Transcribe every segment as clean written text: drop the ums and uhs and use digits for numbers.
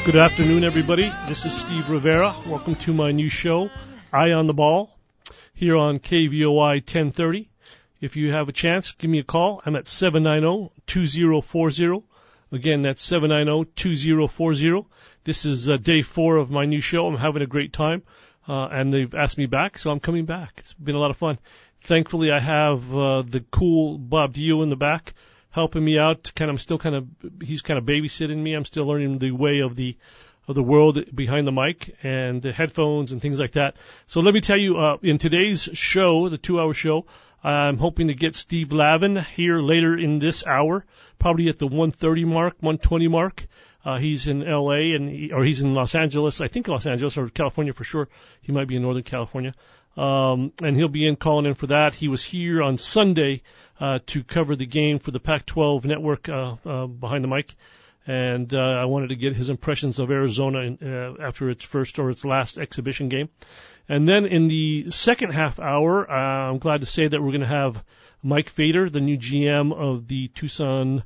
Good afternoon, everybody. This is Steve Rivera. Welcome to my new show, Eye on the Ball, here on KVOI 1030. If you have a chance, give me a call. I'm at 790-2040. Again, that's 790-2040. This is day 4 of my new show. I'm having a great time, and they've asked me back, so I'm coming back. It's been a lot of fun. Thankfully, I have the cool Bob Dio in the back helping me out. He's kind of babysitting me. I'm still learning the way of the world behind the mic and the headphones and things like that. So let me tell you, in today's show, the 2-hour show, I'm hoping to get Steve Lavin here later in this hour, probably at the 1:30 mark, 1:20 mark. He's in L.A. or he's in Los Angeles. I think Los Angeles or California for sure. He might be in Northern California. And he'll be calling in for that. He was here on Sunday to cover the game for the Pac-12 network behind the mic. And I wanted to get his impressions of Arizona after its last exhibition game. And then in the second half hour, I'm glad to say that we're going to have Mike Fader, the new GM of the Tucson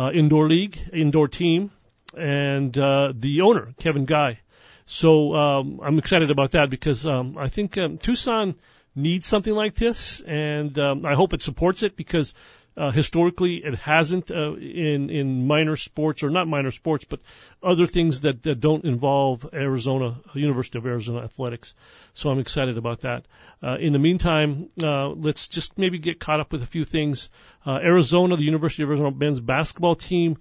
indoor team, and the owner, Kevin Guy. So I'm excited about that because I think Tucson needs something like this, and I hope it supports it because historically it hasn't in minor sports, or not minor sports, but other things that don't involve University of Arizona athletics. So I'm excited about that. In the meantime, let's just maybe get caught up with a few things. Arizona, the University of Arizona men's basketball team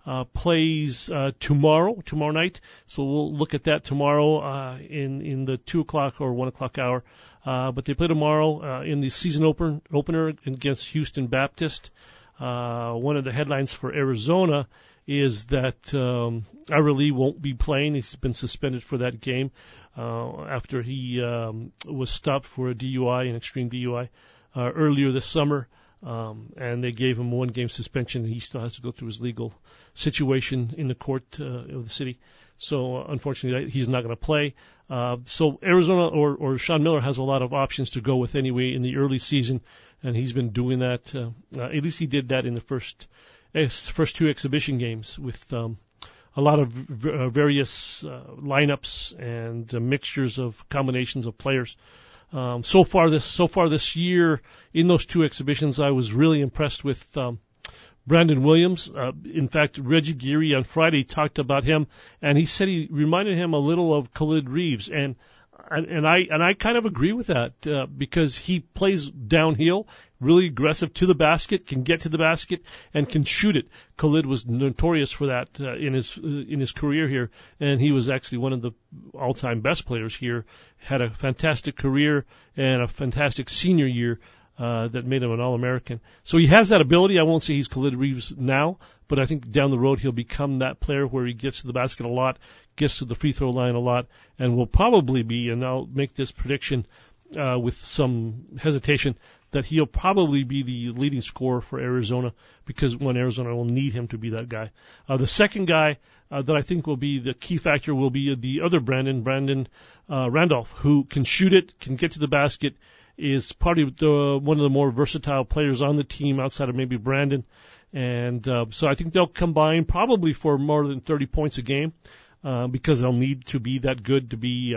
plays tomorrow night. So we'll look at that tomorrow in the 2 o'clock or 1 o'clock hour. But they play tomorrow in the season opener against Houston Baptist. One of the headlines for Arizona is that Ira Lee won't be playing. He's been suspended for that game after he was stopped for a DUI, an extreme DUI, earlier this summer. And they gave him a 1-game suspension, and he still has to go through his legal situation in the court of the city. So, unfortunately, he's not going to play. So Arizona or Sean Miller has a lot of options to go with anyway in the early season, and he's been doing that. At least he did that in the first 2 exhibition games with a lot of various lineups and mixtures of combinations of players. So far this year, in those 2 exhibitions, I was really impressed with Brandon Williams. In fact, Reggie Geary on Friday talked about him, and he said he reminded him a little of Khalid Reeves, and I kind of agree with that because he plays downhill, really aggressive to the basket, can get to the basket, and can shoot it. Khalid was notorious for that in his career here, and he was actually one of the all-time best players here. Had a fantastic career and a fantastic senior year that made him an All-American. So he has that ability. I won't say he's Khalid Reeves now, but I think down the road he'll become that player where he gets to the basket a lot, gets to the free throw line a lot, and will probably be, and I'll make this prediction with some hesitation, that he'll probably be the leading scorer for Arizona because Arizona will need him to be that guy. The second guy that I think will be the key factor will be the other Brandon Randolph, who can shoot it, can get to the basket, is probably one of the more versatile players on the team outside of maybe Brandon. And so I think they'll combine probably for more than 30 points a game because they'll need to be that good to be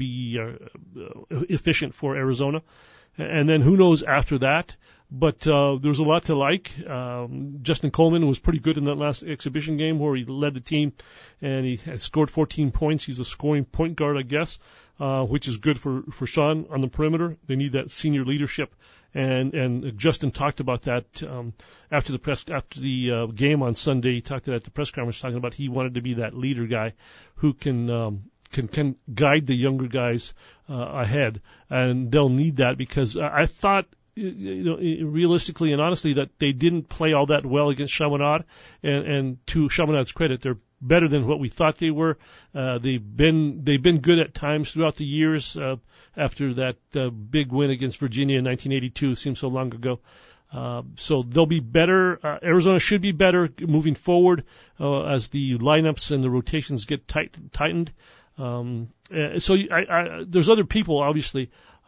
efficient for Arizona. And then who knows after that. But there's a lot to like. Justin Coleman was pretty good in that last exhibition game where he led the team, and he had scored 14 points. He's a scoring point guard, I guess, which is good for Sean on the perimeter. They need that senior leadership, and Justin talked about that after the game on Sunday. He talked at the press conference talking about he wanted to be that leader guy who can guide the younger guys ahead, and they'll need that because I thought, realistically and honestly, that they didn't play all that well against Chaminade, and to Chaminade's credit, they're better than what we thought they were. They've been good at times throughout the years after that big win against Virginia in 1982. Seems so long ago. So they'll be better. Arizona should be better moving forward as the lineups and the rotations get tightened. So there's other people, obviously.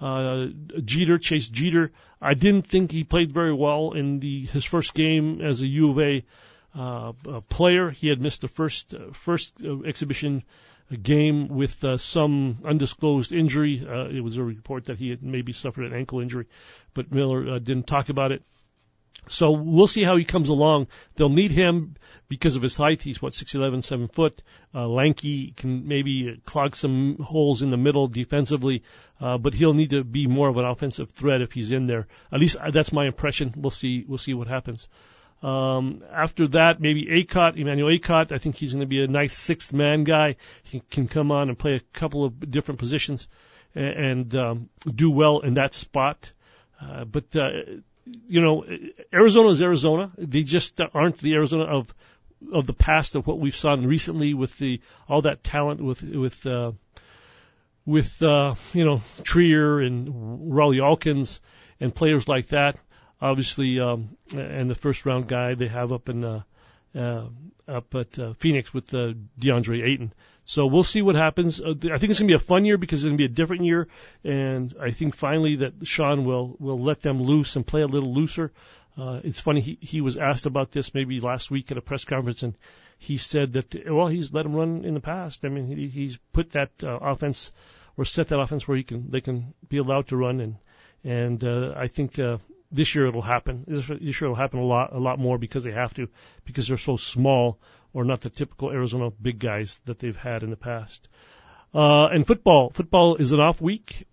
Chase Jeter. I didn't think he played very well in his first game as a U of A player. He had missed the first exhibition game with some undisclosed injury. It was a report that he had maybe suffered an ankle injury, but Miller didn't talk about it. So we'll see how he comes along. They'll need him because of his height. He's 6'11", 7 foot, lanky, can maybe clog some holes in the middle defensively, but he'll need to be more of an offensive threat if he's in there. At least that's my impression. We'll see what happens. After that, maybe Emmanuel Acott. I think he's going to be a nice sixth man guy. He can come on and play a couple of different positions and do well in that spot. But Arizona is Arizona. They just aren't the Arizona of the past, of what we've seen recently with all that talent with Trier and Rawle Alkins and players like that. Obviously, and the first round guy they have up at Phoenix with DeAndre Ayton. So we'll see what happens. I think it's going to be a fun year because it's going to be a different year, and I think finally that Sean will let them loose and play a little looser. It's funny, he was asked about this maybe last week at a press conference, and he said that he's let them run in the past. I mean, he's put that offense or set that offense where they can be allowed to run, and I think this year it'll happen. This year it'll happen a lot more because they have to, because they're so small, or not the typical Arizona big guys that they've had in the past. And football is an off week.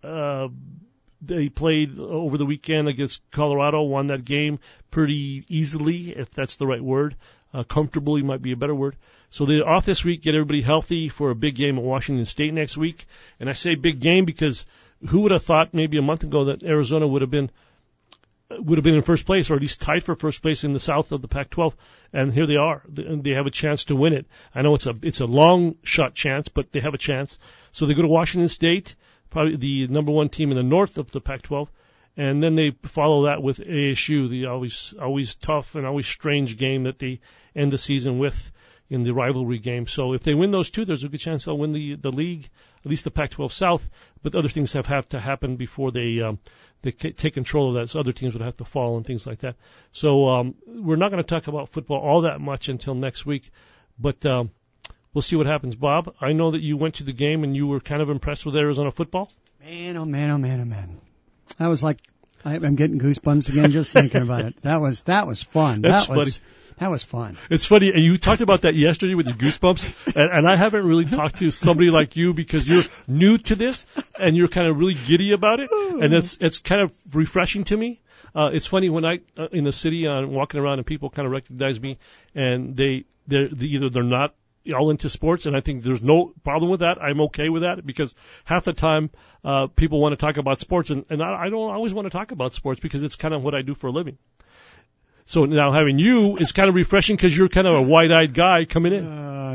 They played over the weekend against Colorado, won that game pretty easily, if that's the right word. Comfortably might be a better word. So they're off this week, get everybody healthy for a big game at Washington State next week. And I say big game because who would have thought maybe a month ago that Arizona would have been in first place, or at least tied for first place in the south of the Pac-12, and here they are. They have a chance to win it. I know it's a long shot chance, but they have a chance. So they go to Washington State, probably the number one team in the north of the Pac-12, and then they follow that with ASU, the always tough and always strange game that they end the season with in the rivalry game. So if they win those two, there's a good chance they'll win the league, at least the Pac-12 South. But other things have to happen before they take control of that. So other teams would have to fall and things like that. So we're not going to talk about football all that much until next week, but we'll see what happens. Bob, I know that you went to the game and you were kind of impressed with Arizona football. Man, oh man, oh man, oh man! I was like, I'm getting goosebumps again just thinking about it. That was fun. That was fun. It's funny, and you talked about that yesterday with your goosebumps, and I haven't really talked to somebody like you because you're new to this, and you're kind of really giddy about it, and it's kind of refreshing to me. It's funny when I in the city, I'm walking around and people kind of recognize me, and they're not all into sports, and I think there's no problem with that. I'm okay with that because half the time people want to talk about sports, and I don't always want to talk about sports because it's kind of what I do for a living. So now having you is kind of refreshing because you're kind of a wide-eyed guy coming in.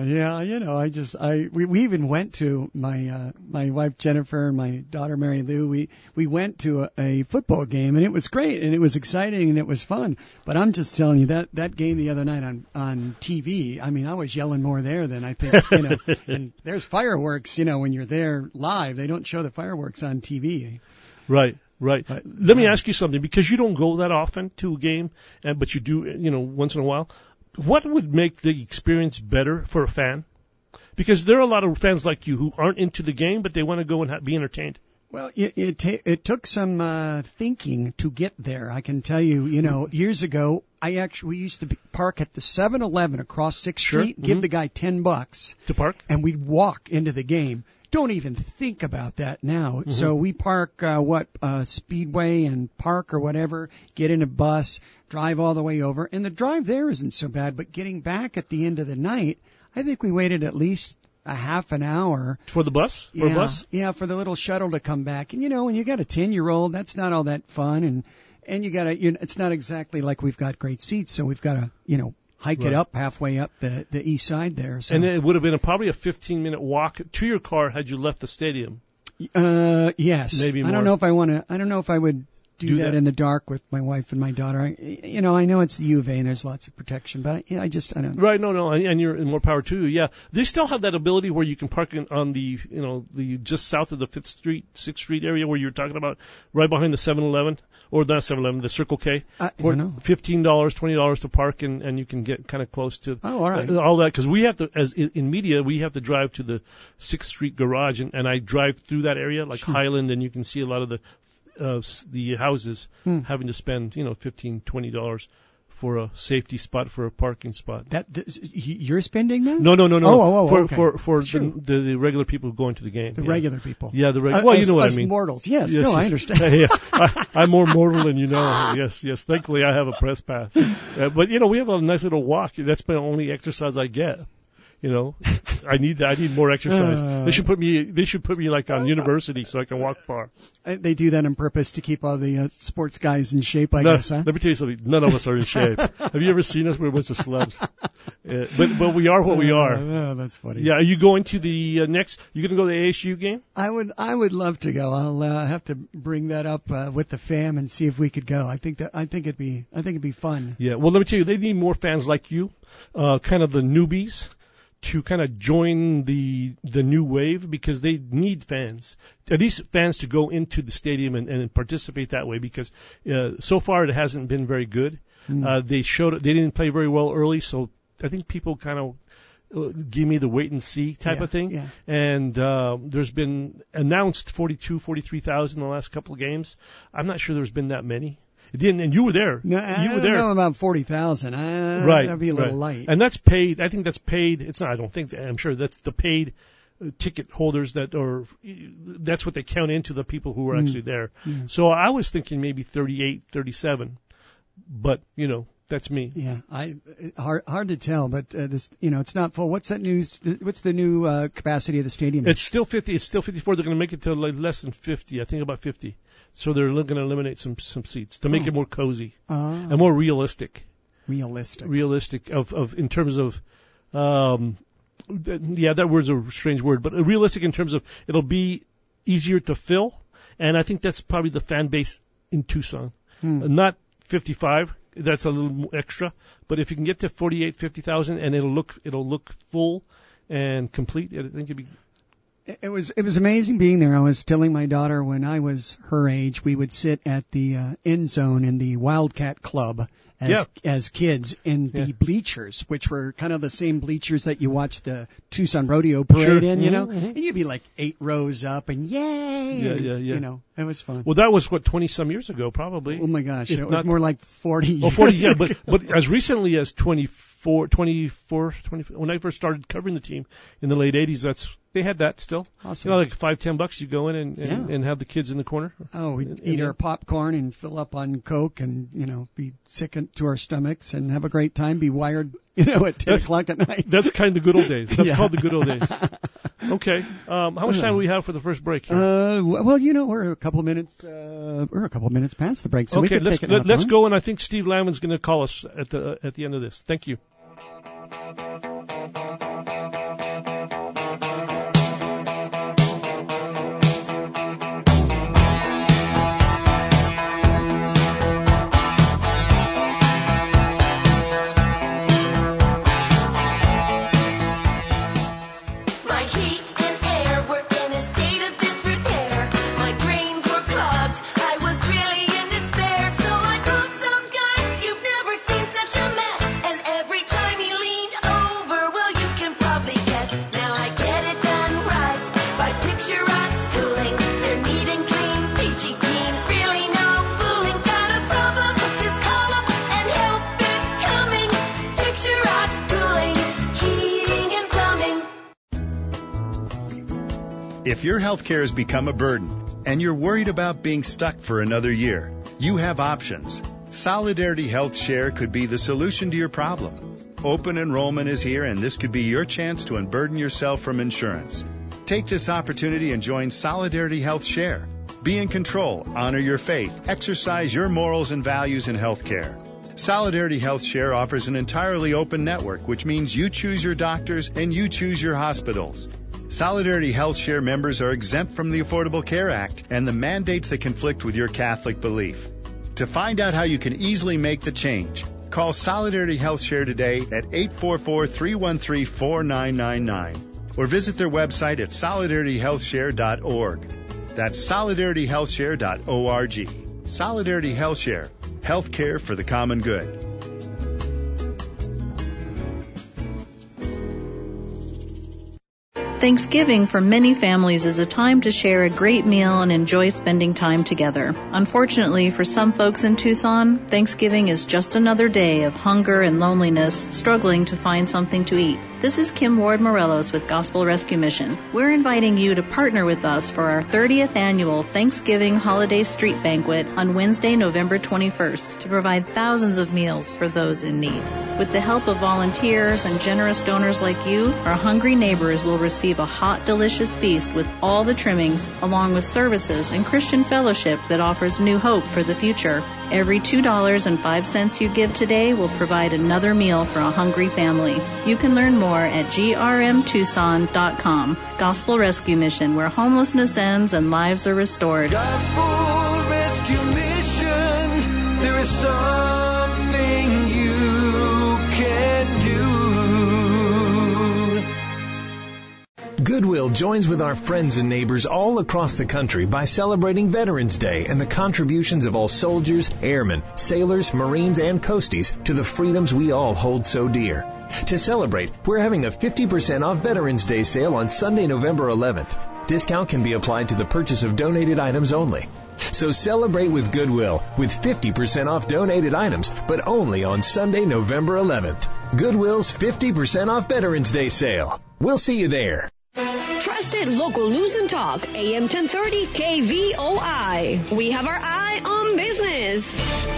Yeah, we even went to my wife Jennifer and my daughter Mary Lou. We went to a football game and it was great and it was exciting and it was fun. But I'm just telling you that game the other night on TV. I mean, I was yelling more there than I think. And there's fireworks. When you're there live, they don't show the fireworks on TV. Right. Right. Let me ask you something, because you don't go that often to a game, but you do, once in a while. What would make the experience better for a fan? Because there are a lot of fans like you who aren't into the game, but they want to go and be entertained. Well, it took some thinking to get there. I can tell you, years ago, we used to park at the 7-Eleven across 6th Street, give the guy $10 to park, and we'd walk into the game. Don't even think about that now. Mm-hmm. So we park Speedway and Park or whatever, get in a bus, drive all the way over, and the drive there isn't so bad. But getting back at the end of the night, I think we waited at least a half an hour for the bus. For a bus, yeah, for the little shuttle to come back. And when you got a 10-year-old, that's not all that fun, and you got to. It's not exactly like we've got great seats, so we've got to hike it up halfway up the east side there. So. And it would have been probably a 15-minute walk to your car had you left the stadium. Yes. Maybe more. I don't know if I would do that in the dark with my wife and my daughter. I know it's the U of A and there's lots of protection, but I don't know. Right, no, and you're more power to you. Yeah, they still have that ability where you can park on the just south of the 5th Street, 6th Street area where you're talking about, right behind the 7-Eleven, or not 7-Eleven, the Circle K. For $15, $20 to park, and you can get kind of close to all right. all that, because we have to, as in media, we have to drive to the 6th Street garage, and I drive through that area like Highland, and you can see a lot of the houses having to spend $15, $20 for a safety spot, for a parking spot. You're spending that? No. Okay. For the regular people who go into the game. The regular people. Yeah, well, you know what I mean. Mortals. Yes. No, I understand. Yeah. I'm more mortal than you know. Yes. Thankfully, I have a press pass. But we have a nice little walk. That's the only exercise I get. I need that. I need more exercise. They should put me like on university so I can walk far. They do that on purpose to keep all the sports guys in shape, I guess, huh? Let me tell you something. None of us are in shape. Have you ever seen us? We're a bunch of slubs. But we are what we are. Oh, that's funny. Yeah. Are you going to the next? You going to go to the ASU game? I would love to go. I'll have to bring that up with the fam and see if we could go. I think it'd be fun. Yeah. Well, let me tell you, they need more fans like you, kind of the newbies, to kind of join the new wave, because they need fans, at least fans to go into the stadium and participate that way, because so far it hasn't been very good. They didn't play very well early, so I think people kind of give me the wait and see type of thing. Yeah. And there's been announced 43,000 in the last couple of games. I'm not sure there's been that many. It didn't, and you were there. No, you were there. I don't know about 40,000. Right. That'd be a little light. And that's paid. I think that's paid. It's not. I don't think. I'm sure that's the paid ticket holders that's what they count into the people who were actually there. Yeah. So I was thinking maybe 38, 37, but that's me. Yeah, hard to tell, but this, it's not full. What's the new capacity of the stadium? It's still 50. It's still 54. They're going to make it to less than 50. I think about 50. So they're going to eliminate some seats to make it more cozy and more realistic. Realistic of in terms of, that word's a strange word, but realistic in terms of it'll be easier to fill, and I think that's probably the fan base in Tucson. Not 55. That's a little extra, but if you can get to 48, 50,000, and it'll look full and complete, I think it'd be. It was amazing being there. I was telling my daughter when I was her age, we would sit at the end zone in the Wildcat Club as kids in the bleachers, which were kind of the same bleachers that you watch the Tucson Rodeo Parade in, and you'd be like 8 rows up and yay. Yeah. It was fun. Well, that was 20 some years ago, probably. Oh my gosh, it was more like 40 years. Oh, 40, yeah, but as recently as 24, when I first started covering the team in the late 80s, they had that still. Awesome. Like $5-10, you go in and have the kids in the corner. Oh, we'd eat our popcorn and fill up on Coke and, be sick to our stomachs and have a great time, be wired, at 10 o'clock at night. That's kind of the good old days. That's called the good old days. Okay. How much time do we have for the first break here? Well, we're a couple of minutes past the break, so okay, we can take it. Let's go, and I think Steve Landman's going to call us at the end of this. Thank you. If your health care has become a burden and you're worried about being stuck for another year, you have options. Solidarity Health Share could be the solution to your problem. Open enrollment is here, and this could be your chance to unburden yourself from insurance. Take this opportunity and join Solidarity Health Share. Be in control, honor your faith, exercise your morals and values in health care. Solidarity Health Share offers an entirely open network, which means you choose your doctors and you choose your hospitals. Solidarity Health Share members are exempt from the Affordable Care Act and the mandates that conflict with your Catholic belief. To find out how you can easily make the change, call Solidarity Health Share today at 844-313-4999 or visit their website at solidarityhealthshare.org. That's solidarityhealthshare.org. Solidarity Health Share, health care for the common good. Thanksgiving for many families is a time to share a great meal and enjoy spending time together. Unfortunately, for some folks in Tucson, Thanksgiving is just another day of hunger and loneliness, struggling to find something to eat. This is Kim Ward Morelos with Gospel Rescue Mission. We're inviting you to partner with us for our 30th annual Thanksgiving Holiday Street Banquet on Wednesday, November 21st, to provide thousands of meals for those in need. With the help of volunteers and generous donors like you, our hungry neighbors will receive a hot, delicious feast with all the trimmings, along with services and Christian fellowship that offers new hope for the future. Every $2.05 you give today will provide another meal for a hungry family. You can learn more at grmtucson.com. Gospel Rescue Mission, where homelessness ends and lives are restored. Gospel Rescue Mission, there is something you can do. Goodwill joins with our friends and neighbors all across the country by celebrating Veterans Day and the contributions of all soldiers, airmen, sailors, Marines, and Coasties to the freedoms we all hold so dear. To celebrate, we're having a 50% off Veterans Day sale on Sunday, November 11th. Discount can be applied to the purchase of donated items only. So celebrate with Goodwill with 50% off donated items, but only on Sunday, November 11th. Goodwill's 50% off Veterans Day sale. We'll see you there. Trusted local news and talk, AM 1030 KVOI. We have our eye on business.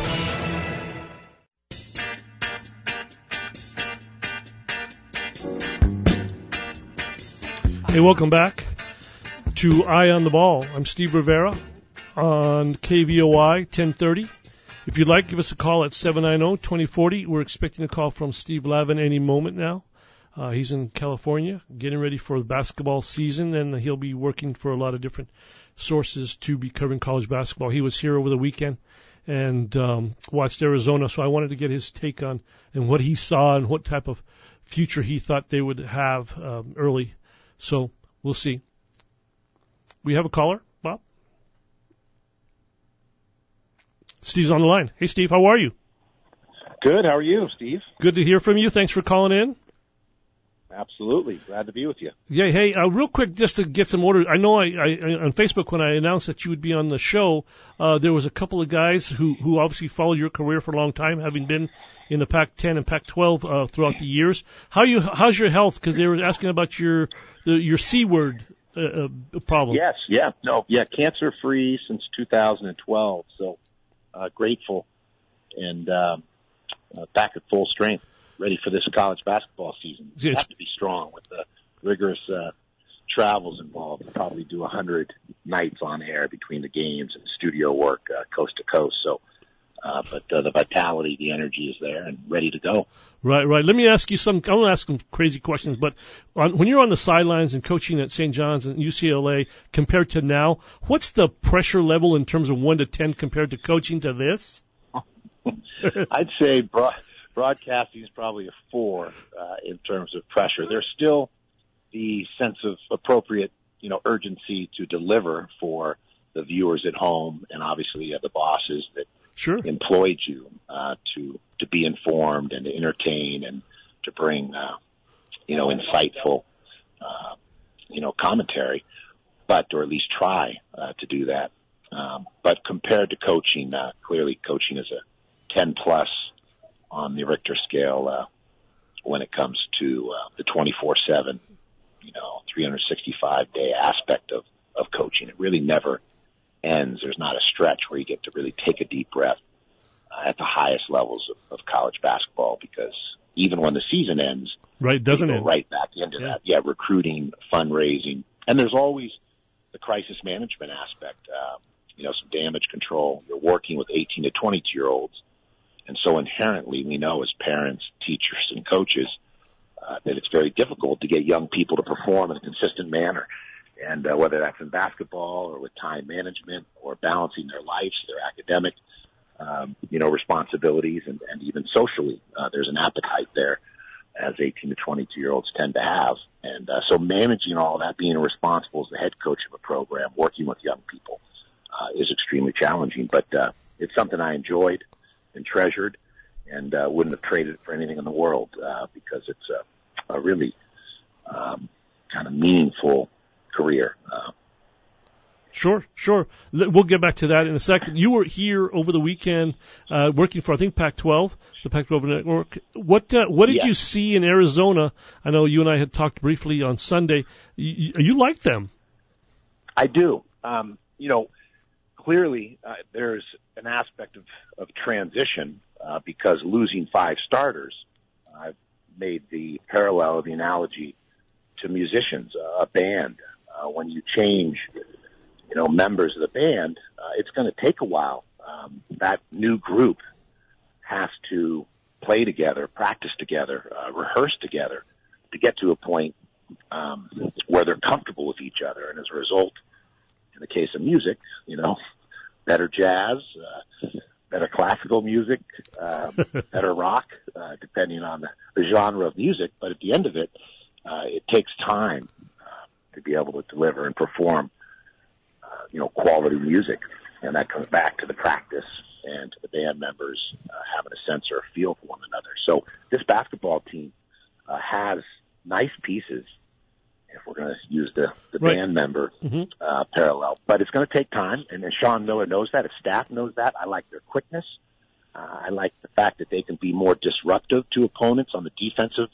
Hey, welcome back to Eye on the Ball. I'm Steve Rivera on KVOI 1030. If you'd like, give us a call at 790-2040. We're expecting a call from Steve Lavin any moment now. He's in California, getting ready for the basketball season, and he'll be working for a lot of different sources to be covering college basketball. He was here over the weekend and watched Arizona, so I wanted to get his take on and what he saw and what type of future he thought they would have early. So we'll see. We have a caller, Bob? Steve's on the line. Hey, Steve, how are you? Good. How are you, Steve? Good to hear from you. Thanks for calling in. Absolutely. Glad to be with you. Yeah, hey, real quick, just to get some order. I know I on Facebook when I announced that you would be on the show, there was a couple of guys who obviously followed your career for a long time, having been in the Pac-10 and Pac-12 throughout the years. How's your health? Because they were asking about your C word problem. Yes, cancer-free since 2012. So grateful and back at full strength. Ready for this college basketball season. You have to be strong with the rigorous travels involved. We'll probably do 100 nights on air between the games and studio work coast to coast. So, but the vitality, the energy is there and ready to go. Right. Let me ask you I'm going to ask some crazy questions, but when you're on the sidelines and coaching at St. John's and UCLA compared to now, what's the pressure level in terms of 1 to 10 compared to coaching to this? I'd say broadcasting is probably a 4 in terms of pressure. There's still the sense of appropriate, urgency to deliver for the viewers at home, and obviously the bosses that employed you to be informed and to entertain and to bring insightful commentary, or at least try to do that. But compared to coaching, clearly coaching is a 10 plus on the Richter scale when it comes to the 24/7, 365-day aspect of coaching. It really never ends. There's not a stretch where you get to really take a deep breath at the highest levels of college basketball, because even when the season ends, doesn't you go right back into that. Yeah, recruiting, fundraising, and there's always the crisis management aspect, some damage control. You're working with 18 to 22-year-olds. And so inherently, we know as parents, teachers, and coaches that it's very difficult to get young people to perform in a consistent manner. And whether that's in basketball or with time management or balancing their lives, their academic, responsibilities, and even socially, there's an appetite there as 18 to 22-year-olds tend to have. And so managing all that, being responsible as the head coach of a program, working with young people, is extremely challenging. But it's something I enjoyed and treasured, and wouldn't have traded it for anything in the world because it's a really kind of meaningful career. Sure. We'll get back to that in a second. You were here over the weekend working for, I think, Pac-12, the Pac-12 network. What did you see in Arizona? I know you and I had talked briefly on Sunday. You like them? I do. Clearly there's an aspect of transition because losing 5 starters. I've made the parallel, the analogy to musicians, a band. When you change members of the band, it's going to take a while. That new group has to play together, practice together, rehearse together to get to a point where they're comfortable with each other. And as a result, in the case of music, better jazz, better classical music, better rock, depending on the genre of music. But at the end of it, it takes time to be able to deliver and perform quality music, and that comes back to the practice and to the band members having a sense or a feel for one another. So this basketball team has nice pieces, if we're going to use the right. band member parallel. But it's going to take time, and Sean Miller knows that. His staff knows that. I like their quickness. I like the fact that they can be more disruptive to opponents on the defensive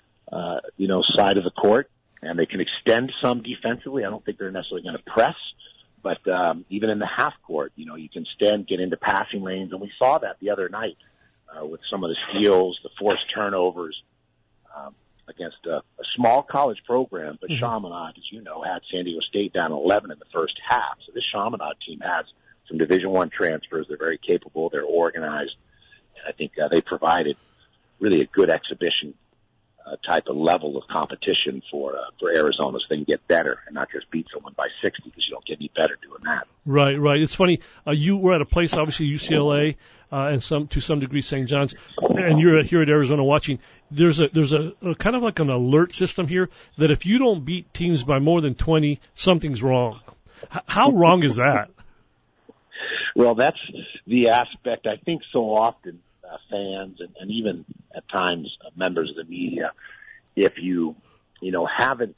side of the court, and they can extend some defensively. I don't think they're necessarily going to press. But even in the half court, you can extend, get into passing lanes, and we saw that the other night with some of the steals, the forced turnovers against a small college program. But Chaminade, as you know, had San Diego State down 11 in the first half. So this Chaminade team has some Division I transfers. They're very capable. They're organized. And I think they provided really a good exhibition type of level of competition for Arizona so they can get better and not just beat someone by 60 because you don't get any better doing that. Right. It's funny. You were at a place, obviously UCLA, and to some degree St. John's, and you're here at Arizona watching. There's a kind of like an alert system here that if you don't beat teams by more than 20, something's wrong. How wrong is that? Well, that's the aspect I think so often fans and even at times members of the media, if you haven't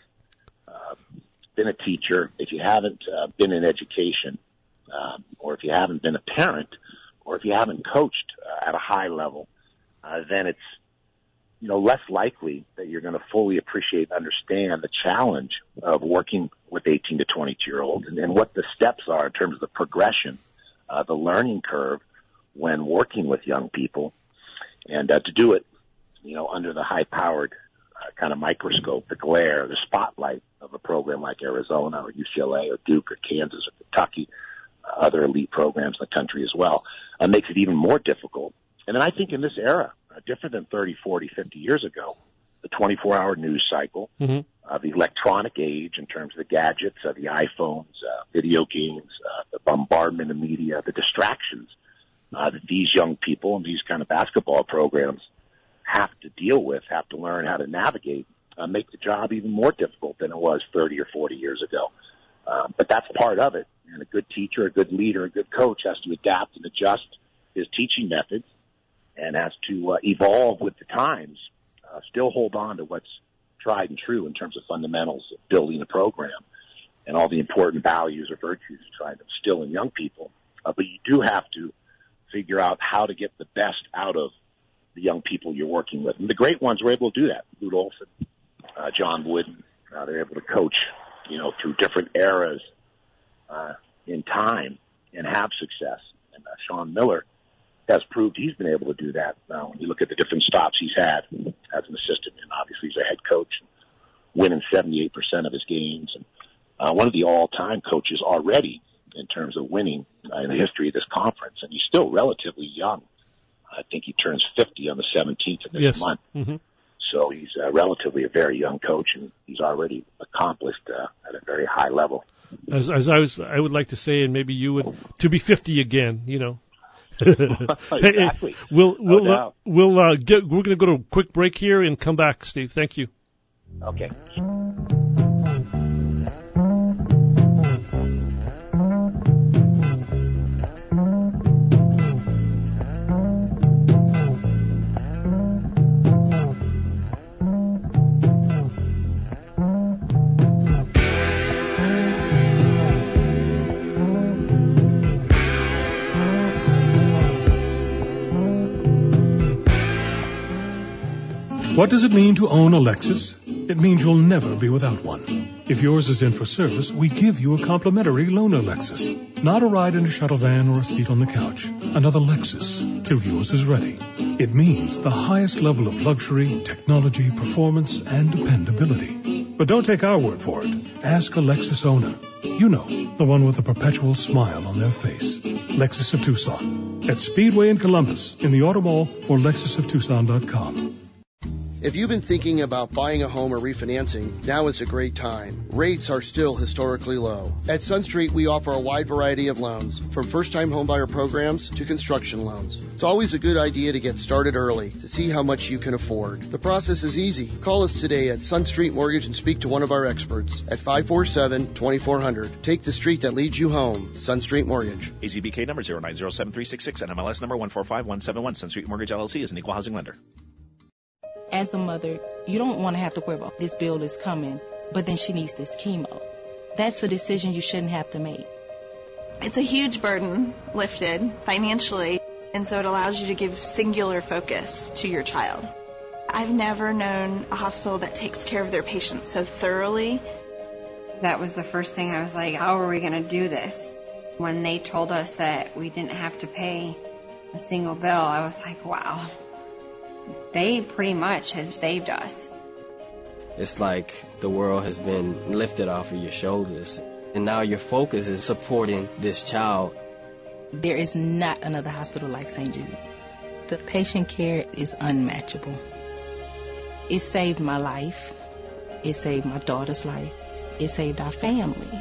been a teacher, if you haven't been in education, or if you haven't been a parent, or if you haven't coached at a high level, then it's less likely that you're going to fully appreciate and understand the challenge of working with 18 to 22-year-olds and what the steps are in terms of the progression, the learning curve when working with young people, and to do it, under the high-powered kind of microscope, the glare, the spotlight of a program like Arizona or UCLA or Duke or Kansas or Kentucky, other elite programs in the country as well, makes it even more difficult. And then I think in this era, different than 30, 40, 50 years ago, the 24-hour news cycle, the electronic age in terms of the gadgets, the iPhones, video games, the bombardment of media, the distractions that these young people and these kind of basketball programs have to deal with, have to learn how to navigate, make the job even more difficult than it was 30 or 40 years ago. But that's part of it. And a good teacher, a good leader, a good coach has to adapt and adjust his teaching methods and has to evolve with the times, still hold on to what's tried and true in terms of fundamentals of building a program and all the important values or virtues trying to instill in young people. But you do have to figure out how to get the best out of the young people you're working with. And the great ones were able to do that. Lute Olson, John Wooden, they're able to coach, through different eras in time and have success. And Sean Miller has proved he's been able to do that. Now, when you look at the different stops he's had as an assistant, and obviously he's a head coach, winning 78% of his games, and one of the all-time coaches already in terms of winning in the history of this conference, and he's still relatively young. I think he turns 50 on the 17th of this month. So he's relatively a very young coach, and he's already accomplished at a very high level. As I would like to say, and maybe you would, to be 50 again, Exactly. We're going to go to a quick break here and come back, Steve. Thank you. Okay. What does it mean to own a Lexus? It means you'll never be without one. If yours is in for service, we give you a complimentary loaner Lexus. Not a ride in a shuttle van or a seat on the couch. Another Lexus till yours is ready. It means the highest level of luxury, technology, performance, and dependability. But don't take our word for it. Ask a Lexus owner. You know, the one with a perpetual smile on their face. Lexus of Tucson. At Speedway in Columbus, in the Auto Mall, or LexusofTucson.com. If you've been thinking about buying a home or refinancing, now is a great time. Rates are still historically low. At SunStreet, we offer a wide variety of loans, from first-time homebuyer programs to construction loans. It's always a good idea to get started early to see how much you can afford. The process is easy. Call us today at SunStreet Mortgage and speak to one of our experts at 547-2400. Take the street that leads you home. SunStreet Mortgage. AZBK number 0907366 and MLS number 145171. SunStreet Mortgage LLC is an equal housing lender. As a mother, you don't want to have to worry about this bill is coming, but then she needs this chemo. That's a decision you shouldn't have to make. It's a huge burden lifted financially, and so it allows you to give singular focus to your child. I've never known a hospital that takes care of their patients so thoroughly. That was the first thing I was like, how are we going to do this? When they told us that we didn't have to pay a single bill, I was like, wow. They pretty much have saved us. It's like the world has been lifted off of your shoulders, and now your focus is supporting this child. There is not another hospital like St. Jude. The patient care is unmatchable. It saved my life. It saved my daughter's life. It saved our family.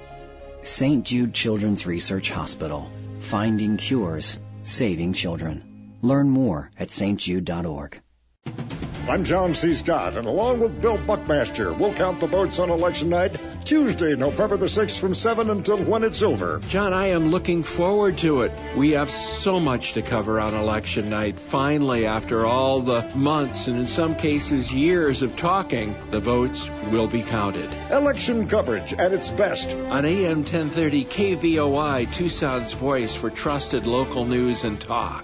St. Jude Children's Research Hospital. Finding cures, saving children. Learn more at stjude.org. I'm John C. Scott, and along with Bill Buckmaster, we'll count the votes on Election Night, Tuesday, November the 6th from 7 until when it's over. John, I am looking forward to it. We have so much to cover on Election Night. Finally, after all the months and in some cases years of talking, the votes will be counted. Election coverage at its best. On AM 1030 KVOI, Tucson's voice for trusted local news and talk.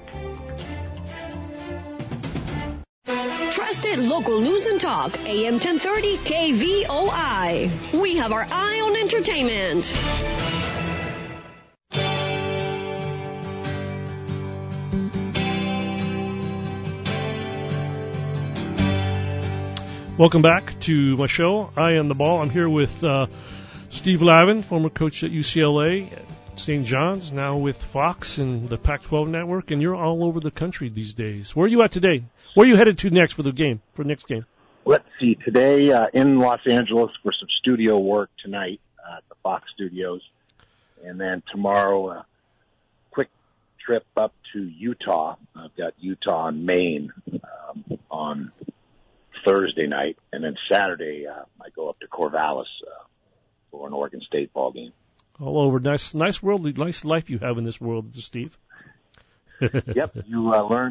Trusted local news and talk, AM 1030 KVOI. We have our eye on entertainment. Welcome back to my show. I Am the Ball. I'm here with Steve Lavin, former coach at UCLA, St. John's, now with Fox and the Pac-12 network, and you're all over the country these days. Where are you at today? Where are you headed to next for the next game? Let's see. Today in Los Angeles for some studio work tonight at the Fox Studios. And then tomorrow, a quick trip up to Utah. I've got Utah and Maine on Thursday night. And then Saturday, I go up to Corvallis for an Oregon State ball game. All over. Nice world, nice life you have in this world, Steve. Yep. You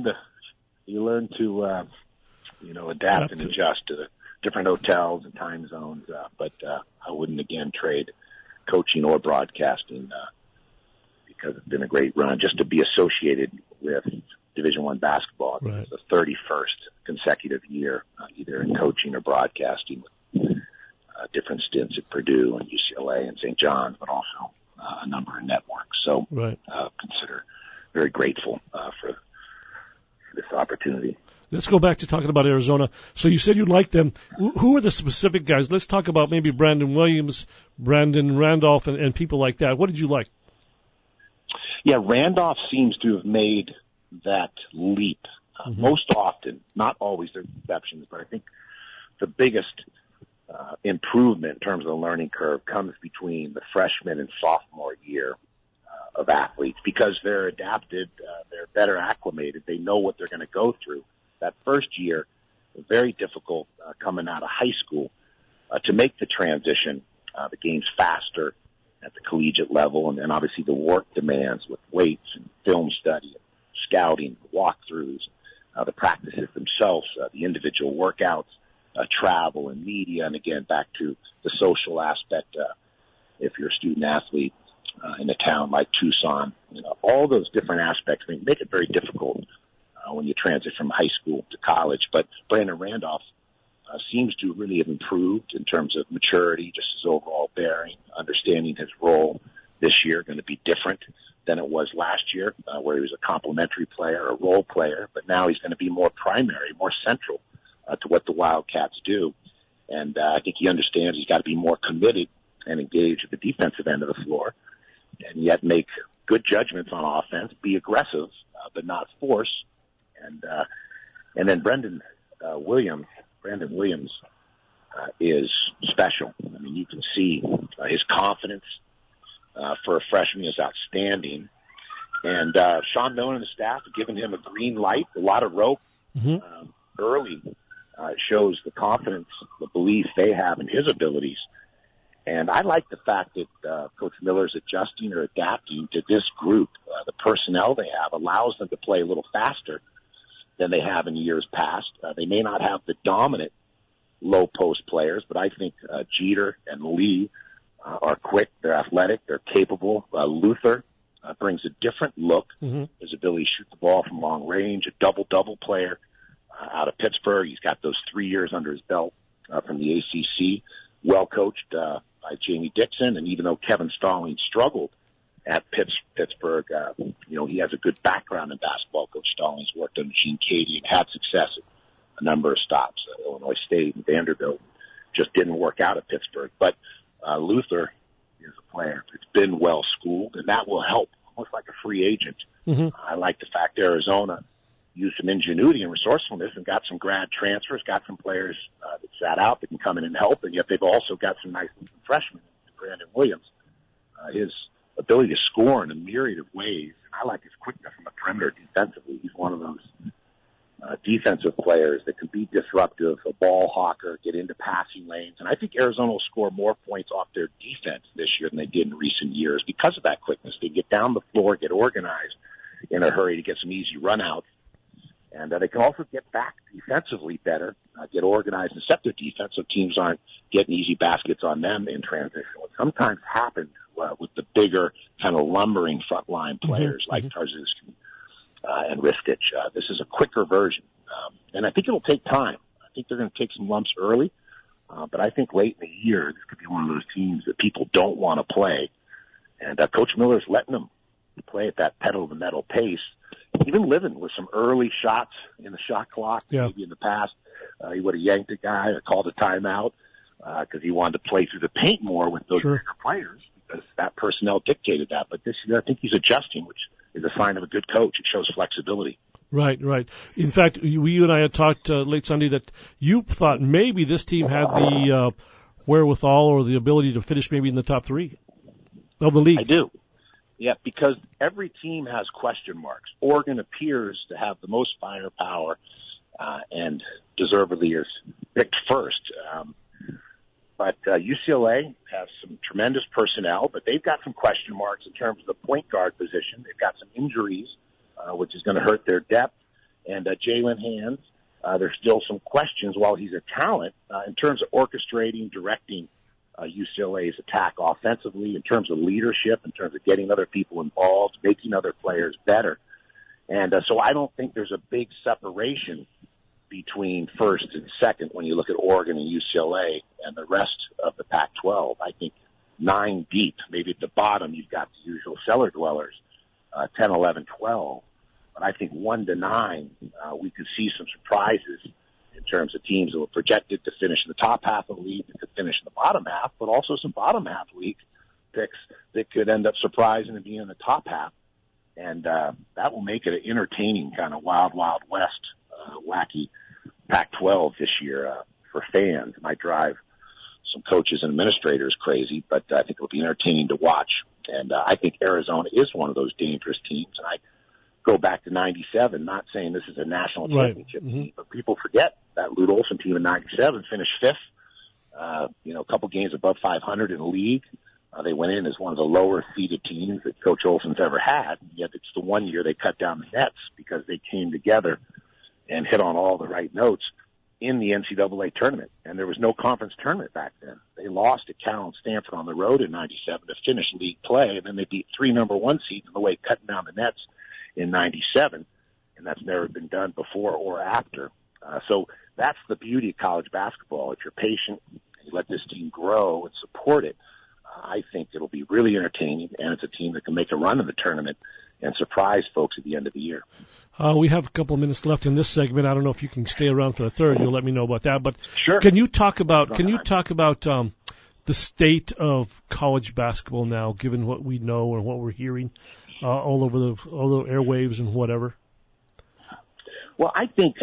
learn to adapt and adjust to the different hotels and time zones. But I wouldn't again trade coaching or broadcasting because it's been a great run just to be associated with Division I basketball. Right. It's the 31st consecutive year, either in coaching or broadcasting, with different stints at Purdue and UCLA and St. John's, but also a number of networks. So right. Consider very grateful for this opportunity. Let's go back to talking about Arizona. So you said you liked them. Who are the specific guys? Let's talk about maybe Brandon Williams, Brandon Randolph, and people like that. What did you like? Yeah, Randolph seems to have made that leap. Most often, not always, there's exceptions, but I think the biggest improvement in terms of the learning curve comes between the freshman and sophomore year of athletes because they're adapted, they're better acclimated, they know what they're going to go through. That first year was very difficult coming out of high school to make the transition. The game's faster at the collegiate level, and then obviously the work demands with weights and film study, and scouting, walkthroughs, the practices themselves, the individual workouts, travel and media, and again, back to the social aspect. If you're a student athlete in a town like Tucson, all those different aspects make it very difficult when you transit from high school to college. But Brandon Randolph seems to really have improved in terms of maturity, just his overall bearing, understanding his role this year, going to be different than it was last year, where he was a complementary player, a role player, but now he's going to be more primary, more central to what the Wildcats do. And I think he understands he's got to be more committed and engaged at the defensive end of the floor, and yet make good judgments on offense, be aggressive, but not force. And then Brandon Williams is special. I mean, you can see his confidence for a freshman is outstanding. And Sean Miller and the staff have given him a green light, a lot of rope early. Shows the confidence, the belief they have in his abilities. And I like the fact that Coach Miller's adjusting or adapting to this group. The personnel they have allows them to play a little faster than they have in years past. They may not have the dominant low-post players, but I think Jeter and Lee are quick, they're athletic, they're capable. Luther brings a different look, his ability to shoot the ball from long range, a double-double player out of Pittsburgh. He's got those 3 years under his belt from the ACC, well coached by Jamie Dixon. And even though Kevin Stallings struggled at Pittsburgh, he has a good background in basketball. Coach Stallings worked under Gene Cady and had success at a number of stops at Illinois State and Vanderbilt. Just didn't work out at Pittsburgh. But Luther is a player that's been well schooled, and that will help, almost like a free agent. I like the fact Arizona used some ingenuity and resourcefulness and got some grad transfers, got some players that sat out that can come in and help, and yet they've also got some nice freshmen. Brandon Williams, his ability to score in a myriad of ways. I like his quickness from the perimeter defensively. He's one of those defensive players that can be disruptive, a ball hawker, get into passing lanes. And I think Arizona will score more points off their defense this year than they did in recent years because of that quickness. They get down the floor, get organized in a hurry to get some easy runouts. And they can also get back defensively better, get organized and set their defense so teams aren't getting easy baskets on them in transition. What sometimes happens with the bigger kind of lumbering frontline players like Tarzinski and Ristich. This is a quicker version. And I think it'll take time. I think they're going to take some lumps early. But I think late in the year, this could be one of those teams that people don't want to play. And Coach Miller's letting them play at that pedal-to-the-metal pace, even living with some early shots in the shot clock. Maybe in the past, he would have yanked a guy or called a timeout because he wanted to play through the paint more with those bigger players because that personnel dictated that. But this year, I think he's adjusting, which is a sign of a good coach. It shows flexibility. Right. In fact, you and I had talked late Sunday that you thought maybe this team had the wherewithal or the ability to finish maybe in the top three of the league. I do. Yeah, because every team has question marks. Oregon appears to have the most firepower and deservedly is picked first. But UCLA has some tremendous personnel, but they've got some question marks in terms of the point guard position. They've got some injuries, which is going to hurt their depth. And Jalen Hands, there's still some questions while he's a talent in terms of orchestrating, directing UCLA's attack offensively, in terms of leadership, in terms of getting other people involved, making other players better. And so I don't think there's a big separation between first and second when you look at Oregon and UCLA and the rest of the Pac-12. I think 9 deep, maybe at the bottom you've got the usual cellar dwellers, 10, 11, 12. But I think 1 to 9, we could see some surprises in terms of teams that were projected to finish in the top half of the league that could finish in the bottom half, but also some bottom half league picks that could end up surprising and being in the top half. And that will make it an entertaining kind of wild, wild west, wacky Pac-12 this year for fans. It might drive some coaches and administrators crazy, but I think it'll be entertaining to watch. And I think Arizona is one of those dangerous teams. And I go back to 97, not saying this is a national championship team, but people forget that Lute Olson team in 97 finished fifth, a couple games above 500 in the league. They went in as one of the lower seeded teams that Coach Olson's ever had. Yet it's the one year they cut down the nets because they came together and hit on all the right notes in the NCAA tournament. And there was no conference tournament back then. They lost to Cal and Stanford on the road in 97 to finish league play, and then they beat 3 number 1 seeds on the way cutting down the nets in 97. and that's never been done before or after. So that's the beauty of college basketball. If you're patient and you let this team grow and support it, I think it'll be really entertaining, and it's a team that can make a run in the tournament and surprise folks at the end of the year. We have a couple of minutes left in this segment. I don't know if you can stay around for a third. You'll let me know about that. But sure. Can you talk about the state of college basketball now, given what we know and what we're hearing all over the airwaves and whatever? Well, I think,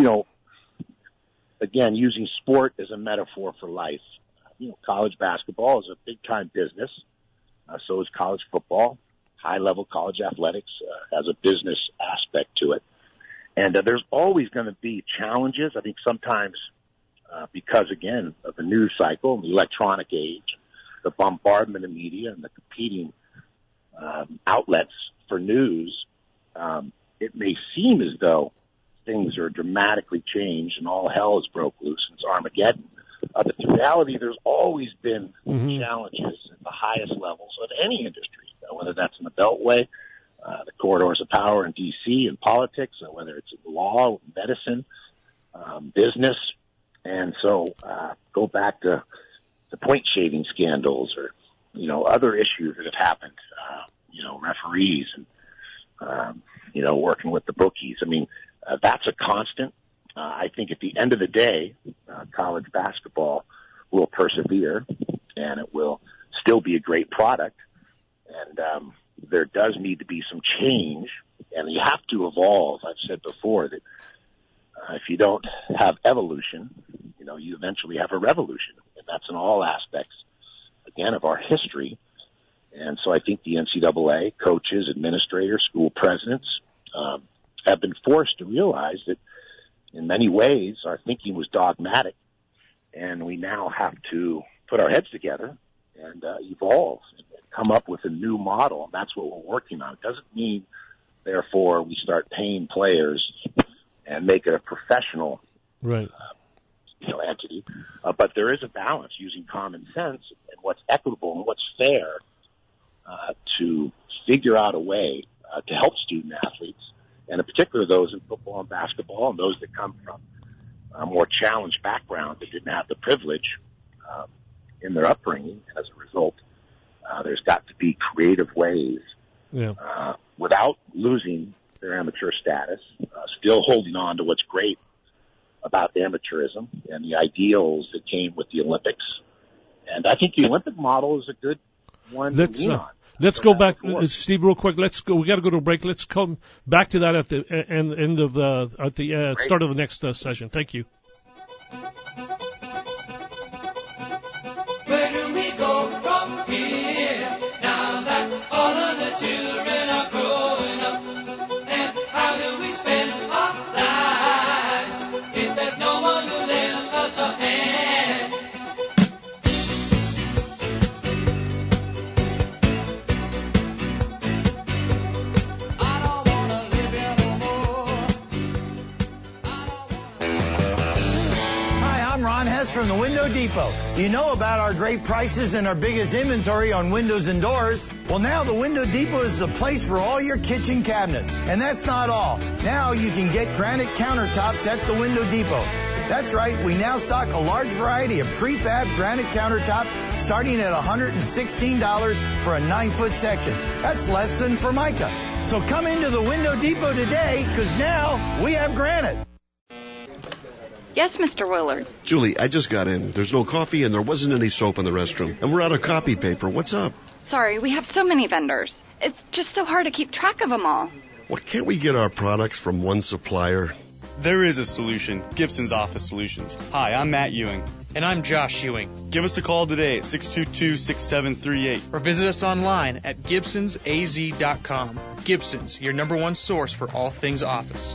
again, using sport as a metaphor for life, college basketball is a big-time business. So is college football. High-level college athletics has a business aspect to it. And there's always going to be challenges. I think sometimes because, again, of the news cycle, the electronic age, the bombardment of media and the competing outlets for news, it may seem as though things are dramatically changed and all hell has broke loose since Armageddon. But in reality, there's always been challenges at the highest levels of any industry, whether that's in the Beltway, the corridors of power in D.C. and politics, or whether it's in law, medicine, business. And so go back to the point shaving scandals or, other issues that have happened, referees and, working with the bookies. I mean, that's a constant. I think at the end of the day, college basketball will persevere, and it will still be a great product. And there does need to be some change, and you have to evolve. I've said before that if you don't have evolution, you eventually have a revolution, and that's in all aspects, again, of our history. And so I think the NCAA, coaches, administrators, school presidents have been forced to realize that in many ways, our thinking was dogmatic, and we now have to put our heads together and evolve and come up with a new model, and that's what we're working on. It doesn't mean, therefore, we start paying players and make it a professional entity, but there is a balance using common sense and what's equitable and what's fair to figure out a way to help student athletes, and in particular those in football and basketball and those that come from a more challenged background that didn't have the privilege in their upbringing. And as a result, there's got to be creative ways without losing their amateur status, still holding on to what's great about amateurism and the ideals that came with the Olympics. And I think the Olympic model is a good one to lean on. Let's go back, Steve, real quick. Let's go. We got to go to a break. Let's come back to that at the end of the start of the next session. Thank you. Where do we go from here now that all of the children are growing up? And how do we spend our lives if there's no one to lend us a hand? From the Window Depot. You know about our great prices and our biggest inventory on windows and doors? Well, now the Window Depot is the place for all your kitchen cabinets. And that's not all. Now you can get granite countertops at the Window Depot. That's right, we now stock a large variety of prefab granite countertops starting at $116 for a 9-foot section. That's less than Formica. So come into the Window Depot today, because now we have granite. Yes, Mr. Willard. Julie, I just got in. There's no coffee and there wasn't any soap in the restroom. And we're out of copy paper. What's up? Sorry, we have so many vendors. It's just so hard to keep track of them all. Well, can't we get our products from one supplier? There is a solution. Gibson's Office Solutions. Hi, I'm Matt Ewing. And I'm Josh Ewing. Give us a call today at 622-6738. Or visit us online at GibsonsAZ.com. Gibson's, your #1 source for all things office.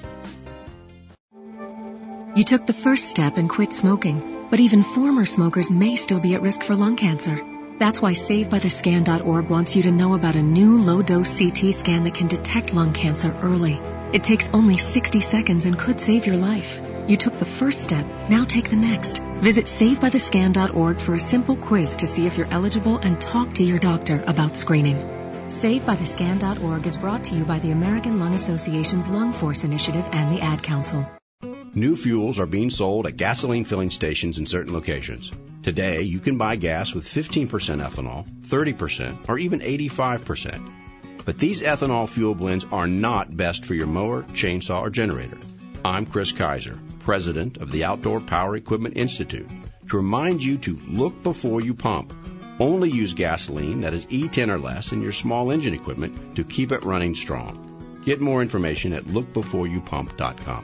You took the first step and quit smoking, but even former smokers may still be at risk for lung cancer. That's why SaveByTheScan.org wants you to know about a new low-dose CT scan that can detect lung cancer early. It takes only 60 seconds and could save your life. You took the first step, now take the next. Visit SaveByTheScan.org for a simple quiz to see if you're eligible and talk to your doctor about screening. SaveByTheScan.org is brought to you by the American Lung Association's Lung Force Initiative and the Ad Council. New fuels are being sold at gasoline filling stations in certain locations. Today, you can buy gas with 15% ethanol, 30%, or even 85%. But these ethanol fuel blends are not best for your mower, chainsaw, or generator. I'm Chris Kaiser, president of the Outdoor Power Equipment Institute, to remind you to look before you pump. Only use gasoline that is E10 or less in your small engine equipment to keep it running strong. Get more information at lookbeforeyoupump.com.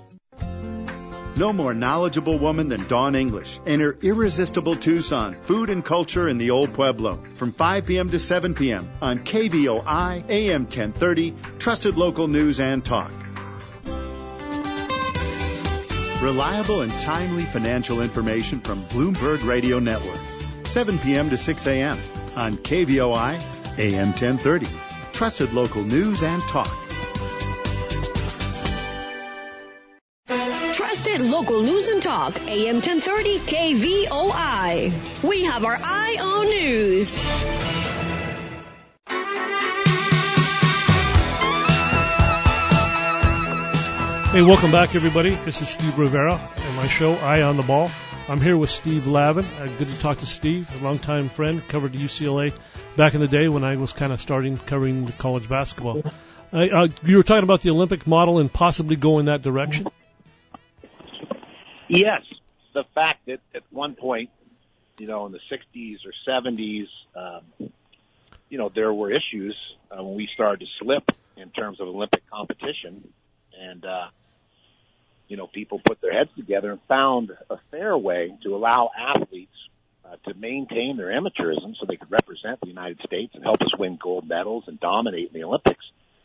No more knowledgeable woman than Dawn English and her irresistible Tucson, Food and Culture in the Old Pueblo, from 5 p.m. to 7 p.m. on KVOI, AM 1030, trusted local news and talk. Reliable and timely financial information from Bloomberg Radio Network, 7 p.m. to 6 a.m. on KVOI, AM 1030, trusted local news and talk. Trusted local news and talk, AM 1030 KVOI. We have our eye on news. Hey, welcome back, everybody. This is Steve Rivera and my show, Eye on the Ball. I'm here with Steve Lavin. Good to talk to Steve, a longtime friend, covered UCLA back in the day when I was kind of starting covering college basketball. You were talking about the Olympic model and possibly going that direction? Yes. The fact that at one point, in the 60s or 70s, there were issues when we started to slip in terms of Olympic competition. And, people put their heads together and found a fair way to allow athletes to maintain their amateurism so they could represent the United States and help us win gold medals and dominate in the Olympics.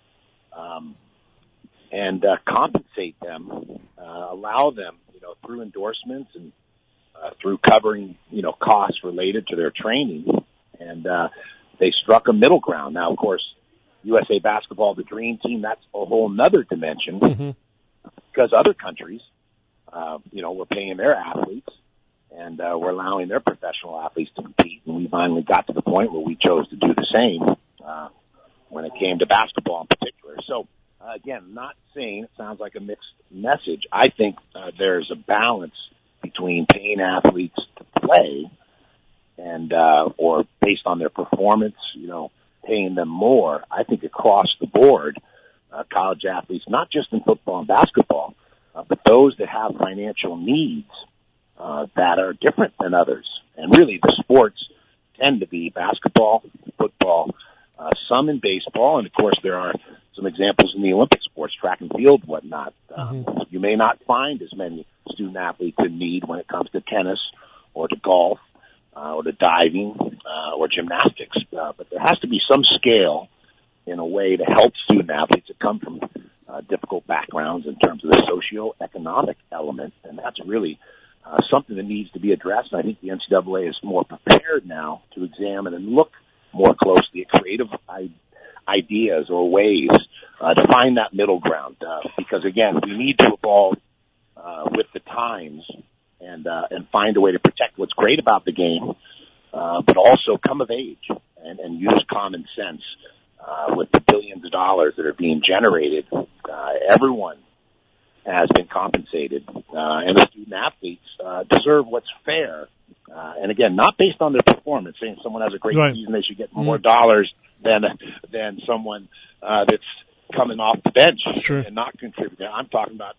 And compensate them, allow them, through endorsements and through covering, costs related to their training. And they struck a middle ground. Now, of course, USA Basketball, the Dream Team, that's a whole nother dimension because other countries, were paying their athletes and were allowing their professional athletes to compete. And we finally got to the point where we chose to do the same when it came to basketball in particular. So, again, not saying it sounds like a mixed message. I think there's a balance between paying athletes to play and or based on their performance, paying them more. I think across the board, college athletes, not just in football and basketball, but those that have financial needs that are different than others. And really the sports tend to be basketball, football, some in baseball, and of course there are some examples in the Olympic sports, track and field, whatnot. You may not find as many student athletes in need when it comes to tennis or to golf or to diving or gymnastics, but there has to be some scale in a way to help student athletes that come from difficult backgrounds in terms of the socioeconomic element, and that's really something that needs to be addressed. And I think the NCAA is more prepared now to examine and look more closely at creative ideas or ways to find that middle ground, because again, we need to evolve with the times and find a way to protect what's great about the game, but also come of age and use common sense with the billions of dollars that are being generated. Everyone has been compensated, and the student athletes deserve what's fair. And again, not based on their performance, saying someone has a great season, they should get more dollars than someone that's coming off the bench and not contributing. I'm talking about,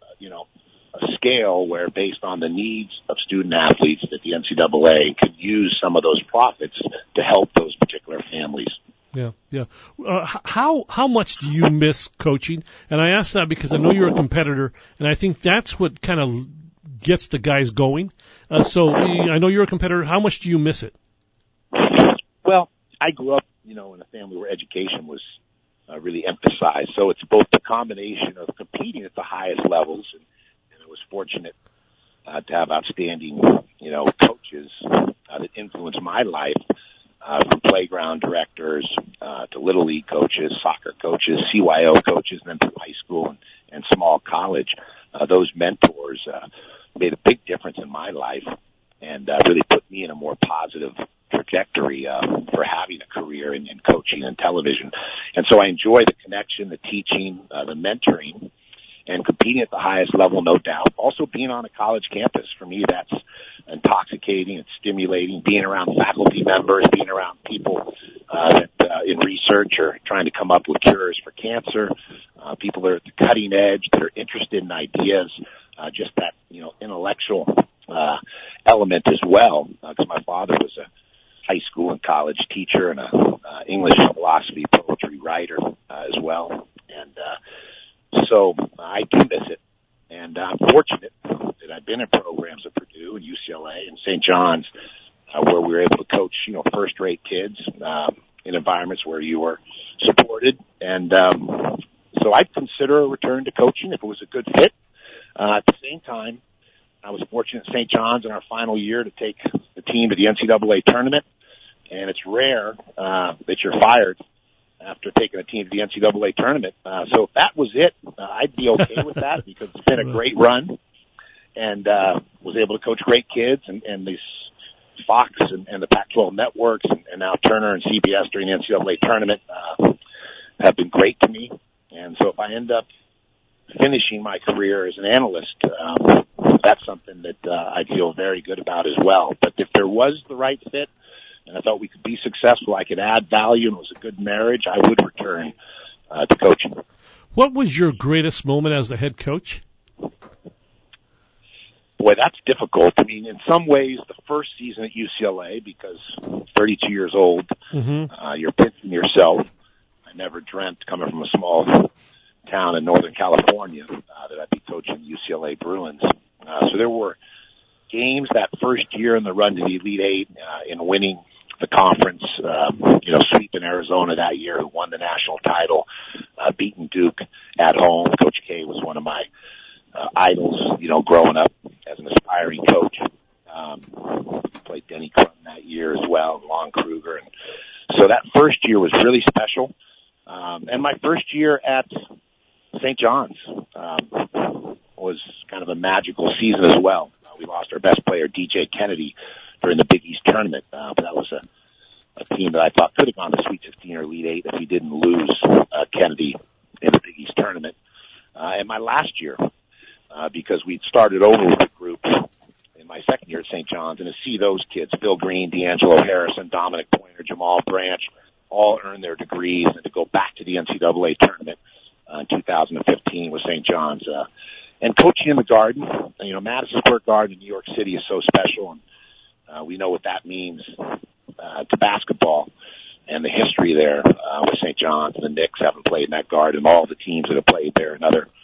a scale where based on the needs of student athletes that the NCAA could use some of those profits to help those particular families. Yeah. How much do you miss coaching? And I ask that because I know you're a competitor, and I think that's what kind of gets the guys going. So I know you're a competitor. How much do you miss it? Well, I grew up, in a family where education was really emphasized. So it's both the combination of competing at the highest levels, and I was fortunate to have outstanding, coaches that influenced my life. From playground directors to Little League coaches, soccer coaches, CYO coaches, and then through high school and small college. Those mentors made a big difference in my life and really put me in a more positive trajectory for having a career in coaching and television. And so I enjoy the connection, the teaching, the mentoring, and competing at the highest level, no doubt. Also being on a college campus, for me, that's intoxicating and stimulating, being around faculty members, being around people that in research are trying to come up with cures for cancer, people that are at the cutting edge, that are interested in ideas, just that, intellectual element as well, because my father was a high school and college teacher and a English philosophy, poetry writer as well. And so I do miss it. And I'm fortunate that I've been in programs at Purdue and UCLA and St. John's where we were able to coach, first-rate kids in environments where you were supported. And so I'd consider a return to coaching if it was a good fit. At the same time, I was fortunate at St. John's in our final year to take the team to the NCAA tournament. And it's rare that you're fired after taking a team to the NCAA tournament. So if that was it, I'd be okay with that because it's been a great run and was able to coach great kids and these Fox and the Pac-12 networks and now Turner and CBS during the NCAA tournament have been great to me. And so if I end up finishing my career as an analyst, that's something that I feel very good about as well. But if there was the right fit, and I thought we could be successful, I could add value, and it was a good marriage, I would return to coaching. What was your greatest moment as the head coach? Boy, that's difficult. I mean, in some ways, the first season at UCLA, because 32 years old, you're pinching yourself. I never dreamt, coming from a small town in Northern California, that I'd be coaching UCLA Bruins. So there were games that first year in the run to the Elite Eight, in winning the conference, sweeping Arizona that year, who won the national title, beating Duke at home. Coach K was one of my idols, growing up as an aspiring coach. Played Denny Crum that year as well, and Lon Kruger. And so that first year was really special. And my first year at St. John's was kind of a magical season as well. We lost our best player, DJ Kennedy, during the Big East tournament. But that was a team that I thought could have gone to Sweet 16 or Elite 8 if we didn't lose Kennedy in the Big East tournament. And my last year, because we'd started over with the group in my second year at St. John's, and to see those kids, Phil Green, D'Angelo Harrison, Dominic Pointer, Jamal Branch, all earn their degrees, and to go back to the NCAA tournament in 2015 with St. John's. And coaching in the Garden, Madison Square Garden in New York City is so special, and we know what that means to basketball and the history there with St. John's and the Knicks having played in that Garden, all the teams that have played there and other,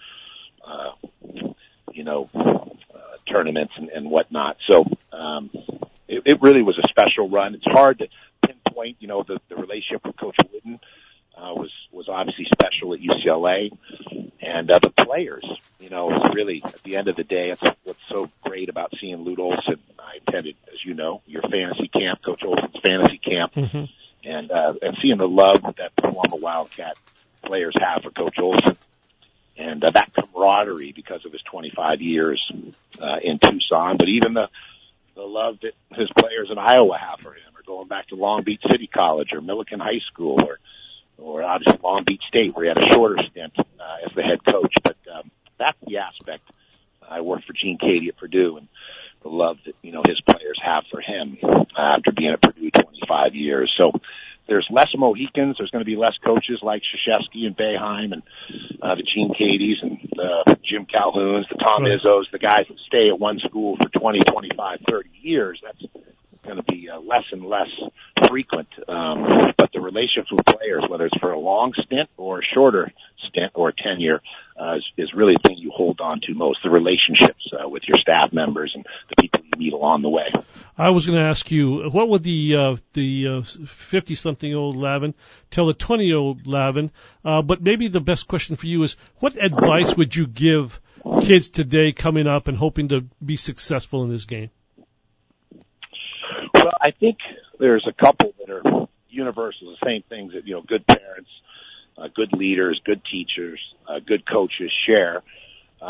tournaments and whatnot. So it really was a special run. It's hard to pinpoint, the relationship with Coach Wooden was obviously special at UCLA. And the players, it's really, at the end of the day, it's what's so great about seeing Lute Olson. I attended, as you know, your fantasy camp, Coach Olson's fantasy camp, and seeing the love that former Wildcat players have for Coach Olson. And that camaraderie because of his 25 years in Tucson, but even the love that his players in Iowa have for him, or going back to Long Beach City College or Millikan High School, or obviously Long Beach State, where he had a shorter stint as the head coach. But that's the aspect. I worked for Gene Cady at Purdue, and the love that his players have for him after being at Purdue 25 years. So there's less Mohicans. There's going to be less coaches like Krzyzewski and Boeheim and the Gene Cadys and the Jim Calhouns, the Tom Izzos, the guys that stay at one school for 20, 25, 30 years. That's going to be less and less frequent. But the relationships with players, whether it's for a long stint or a shorter stint or tenure, is really the thing you hold on to most, the relationships with your staff members and the people you meet along the way. I was going to ask you, what would the 50-something-year-old Lavin tell the 20-year-old Lavin? But maybe the best question for you is, what advice would you give kids today coming up and hoping to be successful in this game? Well, I think there's a couple that are universal, the same things that, good parents, good leaders, good teachers, good coaches share,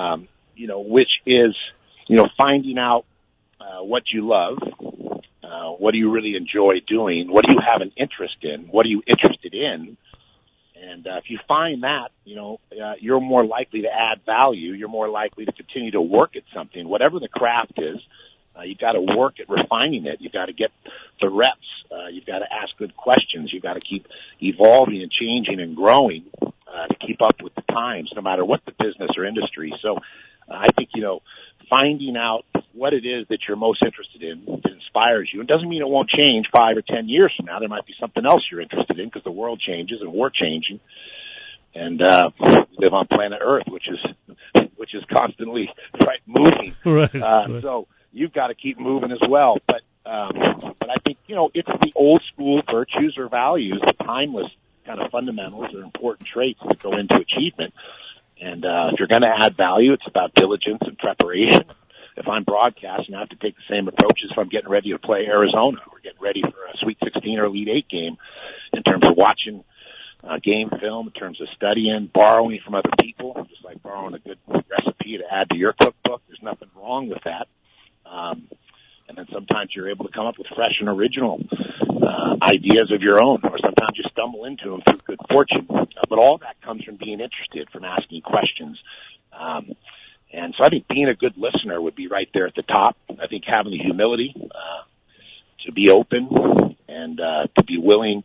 which is, finding out what you love, What do you really enjoy doing? What do you have an interest in? What are you interested in? And if you find that, you're more likely to add value. You're more likely to continue to work at something, whatever the craft is. You've got to work at refining it. You've got to get the reps. You've got to ask good questions. You've got to keep evolving and changing and growing to keep up with the times, no matter what the business or industry. So I think, finding out what it is that you're most interested in that inspires you. It doesn't mean it won't change 5 or 10 years from now. There might be something else you're interested in because the world changes and we're changing. And we live on planet Earth, which is constantly moving. Right. So you've got to keep moving as well. But I think, it's the old school virtues or values, the timeless kind of fundamentals or important traits that go into achievement. And if you're going to add value, it's about diligence and preparation. If I'm broadcasting, I have to take the same approach as if I'm getting ready to play Arizona or getting ready for a Sweet 16 or Elite 8 game in terms of watching game film, in terms of studying, borrowing from other people, just like borrowing a good recipe to add to your cookbook. There's nothing wrong with that. And then sometimes you're able to come up with fresh and original ideas of your own, or sometimes you stumble into them through good fortune. But all that comes from being interested, from asking questions. And so I think being a good listener would be right there at the top. I think having the humility to be open and to be willing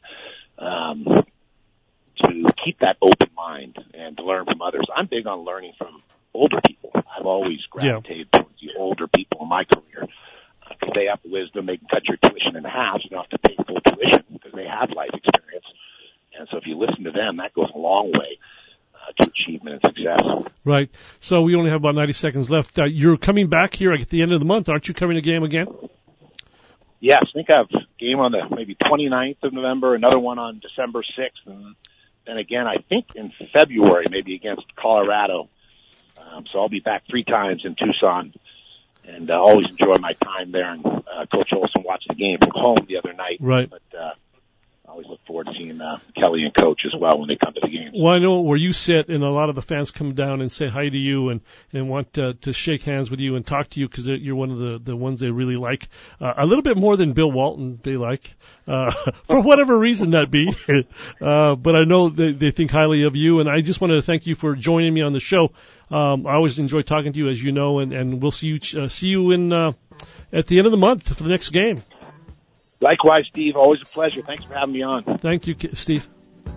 to keep that open mind and to learn from others. I'm big on learning from older people. I've always gravitated towards the older people in my career. Because they have the wisdom, they can cut your tuition in half, so you don't have to pay full tuition because they have life experience. And so if you listen to them, that goes a long way to achievement and success. Right. So we only have about 90 seconds left. You're coming back here at the end of the month. Aren't you covering a game again? Yes, I think I have a game on the maybe 29th of November, another one on December 6th, and then again, I think in February, maybe against Colorado. So I'll be back 3 times in Tucson. And I always enjoy my time there. And Coach Olson watched the game from home the other night. Right. But I always look forward to seeing Kelly and Coach as well when they come to the games. Well, I know where you sit, and a lot of the fans come down and say hi to you and want to shake hands with you and talk to you because you're one of the ones they really like. A little bit more than Bill Walton they like, for whatever reason that be. But I know they think highly of you, and I just wanted to thank you for joining me on the show. I always enjoy talking to you, as you know, and we'll see you in at the end of the month for the next game. Likewise, Steve. Always a pleasure. Thanks for having me on. Thank you, Steve.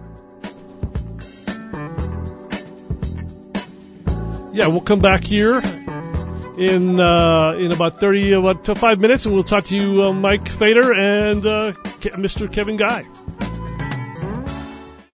Yeah, we'll come back here in about 5 minutes, and we'll talk to you, Mike Fader and Mr. Kevin Guy.